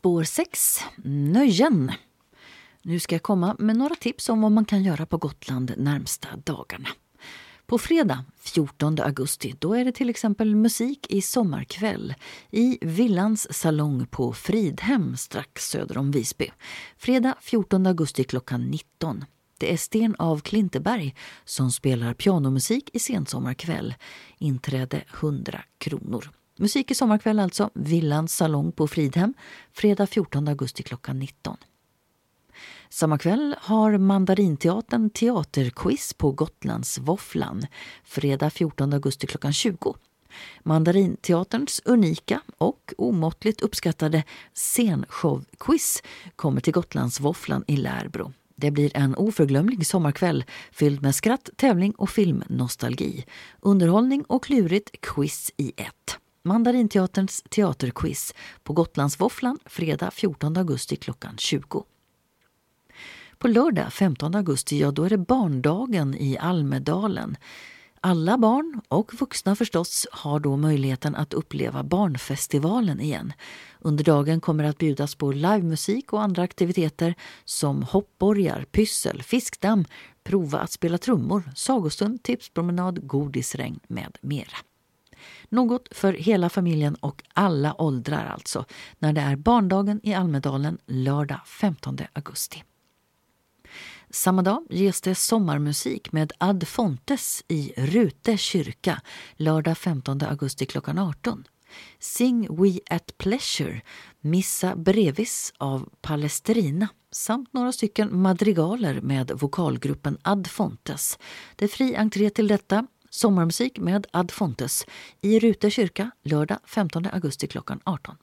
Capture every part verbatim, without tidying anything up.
Spår sex. Nöjen. Nu ska jag komma med några tips om vad man kan göra på Gotland närmsta dagarna. På fredag fjortonde augusti då är det till exempel musik i sommarkväll i Villans salong på Fridhem strax söder om Visby. Fredag fjortonde augusti klockan nitton. Det är Sten av Klinteberg som spelar pianomusik i sensommarkväll. Inträde hundra kronor. Musik i sommarkväll alltså, Villans salong på Fridhem, fredag fjortonde augusti klockan nitton. Samma kväll har Mandarinteatern teaterquiz på Gotlands Våfflan, fredag fjortonde augusti klockan tjugo. Mandarinteaterns unika och omåttligt uppskattade scenshowquiz kommer till Gotlands Våfflan i Lärbro. Det blir en oförglömlig sommarkväll fylld med skratt, tävling och filmnostalgi. Underhållning och klurigt quiz i ett. Mandarinteaterns teaterquiz på Gotlands Våfflan fredag fjortonde augusti klockan tjugo. På lördag femtonde augusti, ja då är det barndagen i Almedalen. Alla barn och vuxna förstås har då möjligheten att uppleva barnfestivalen igen. Under dagen kommer att bjudas på livemusik och andra aktiviteter som hoppborgar, pyssel, fiskdamm, prova att spela trummor, sagostund, tipspromenad, godisregn med mera. Något för hela familjen och alla åldrar alltså, när det är barndagen i Almedalen lördag femtonde augusti. Samma dag ges det sommarmusik med Ad Fontes i Rute kyrka lördag femtonde augusti klockan arton. Sing We at Pleasure, Missa Brevis av Palestrina samt några stycken madrigaler med vokalgruppen Ad Fontes. Det är fri entré till detta. Sommarmusik med Ad Fontes i Rute kyrka lördag femtonde augusti klockan arton.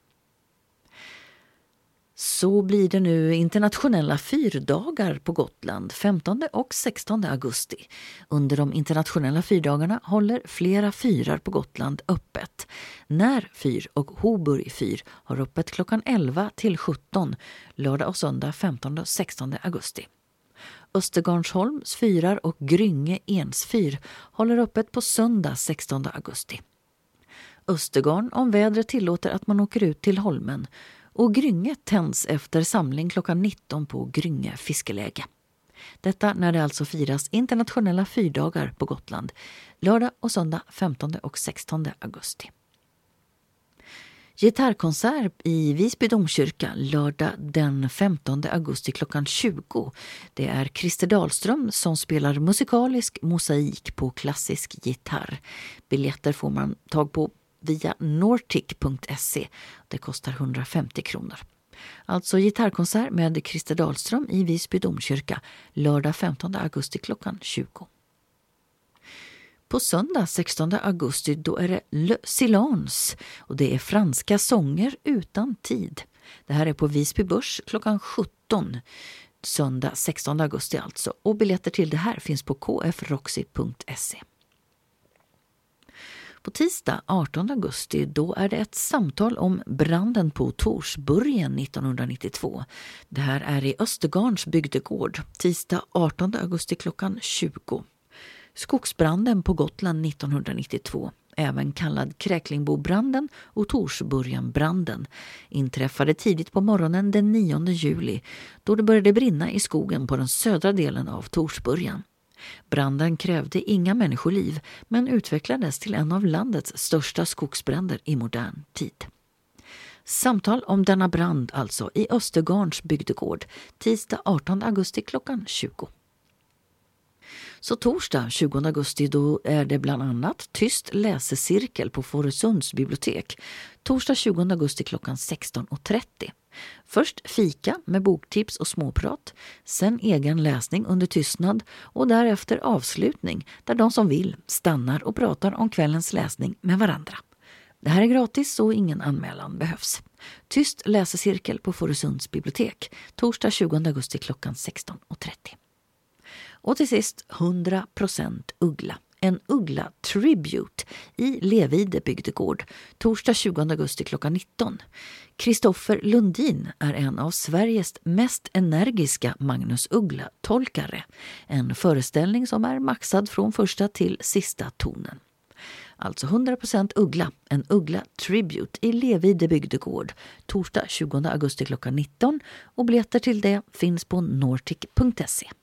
Så blir det nu internationella fyrdagar på Gotland femtonde och sextonde augusti. Under de internationella fyrdagarna håller flera fyrar på Gotland öppet. När fyr och Hoburg fyr har öppet klockan elva till sjutton lördag och söndag femtonde och sextonde augusti. Östergarnsholms fyrar och Grynge Ensfyr håller öppet på söndag sextonde augusti. Östergarn om vädret tillåter att man åker ut till Holmen. Och Grynge tänds efter samling klockan nitton på Grynge fiskeläge. Detta när det alltså firas internationella fyrdagar på Gotland, lördag och söndag femtonde och sextonde augusti. Gitarrkonsert i Visby domkyrka lördag den femtonde augusti klockan tjugo. Det är Christer Dahlström som spelar musikalisk mosaik på klassisk gitarr. Biljetter får man tag på via nortic punkt se. Det kostar hundrafemtio kronor. Alltså gitarrkonsert med Christer Dahlström i Visby domkyrka lördag femtonde augusti klockan tjugo. På söndag sextonde augusti då är det Le Silence och det är franska sånger utan tid. Det här är på Visby Börs klockan sjutton. Söndag sextonde augusti alltså. Och biljetter till det här finns på k f roxy punkt se. På tisdag artonde augusti då är det ett samtal om branden på Torsburgen nittonhundranittiotvå. Det här är i Östergarns bygdegård. Tisdag artonde augusti klockan tjugo. Skogsbranden på Gotland nittonhundranittiotvå, även kallad Kräklingbobranden och Torsburgenbranden, inträffade tidigt på morgonen den nionde juli då det började brinna i skogen på den södra delen av Torsburgen. Branden krävde inga människoliv men utvecklades till en av landets största skogsbränder i modern tid. Samtal om denna brand alltså i Östergarns bygdegård tisdag artonde augusti klockan tjugo. Så torsdag tjugonde augusti då är det bland annat tyst läsecirkel på Fårösunds bibliotek. Torsdag tjugonde augusti klockan sexton och trettio. Först fika med boktips och småprat, sen egen läsning under tystnad och därefter avslutning där de som vill stannar och pratar om kvällens läsning med varandra. Det här är gratis så ingen anmälan behövs. Tyst läsecirkel på Fårösunds bibliotek. Torsdag tjugonde augusti klockan sexton och trettio. Och till sist hundra procent uggla. En uggla tribute i Levide bygdegård. Torsdag tjugonde augusti klockan nitton. Kristoffer Lundin är en av Sveriges mest energiska Magnus Uggla-tolkare. En föreställning som är maxad från första till sista tonen. Alltså hundra procent uggla, en uggla tribute i Levide bygdegård, torsdag tjugonde augusti klockan nitton, och biljetter till det finns på nortic punkt se.